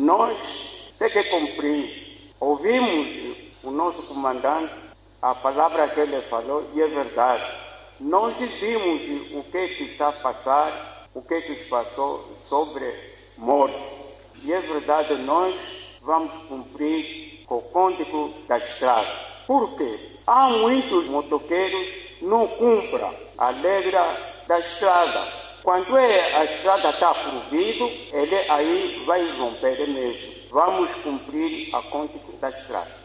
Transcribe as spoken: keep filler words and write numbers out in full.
nós temos que cumprir. Ouvimos o nosso comandante, a palavra que ele falou, e é verdade. Nós vimos o que, que está a passar, o que, que se passou sobre morte. E é verdade, nós vamos cumprir com o Código da Estrada. Por quê? Há muitos motoqueiros que não cumprem a regra da estrada. Quando é, a estrada está proibida, ele aí vai romper mesmo. Vamos cumprir a Código da Estrada.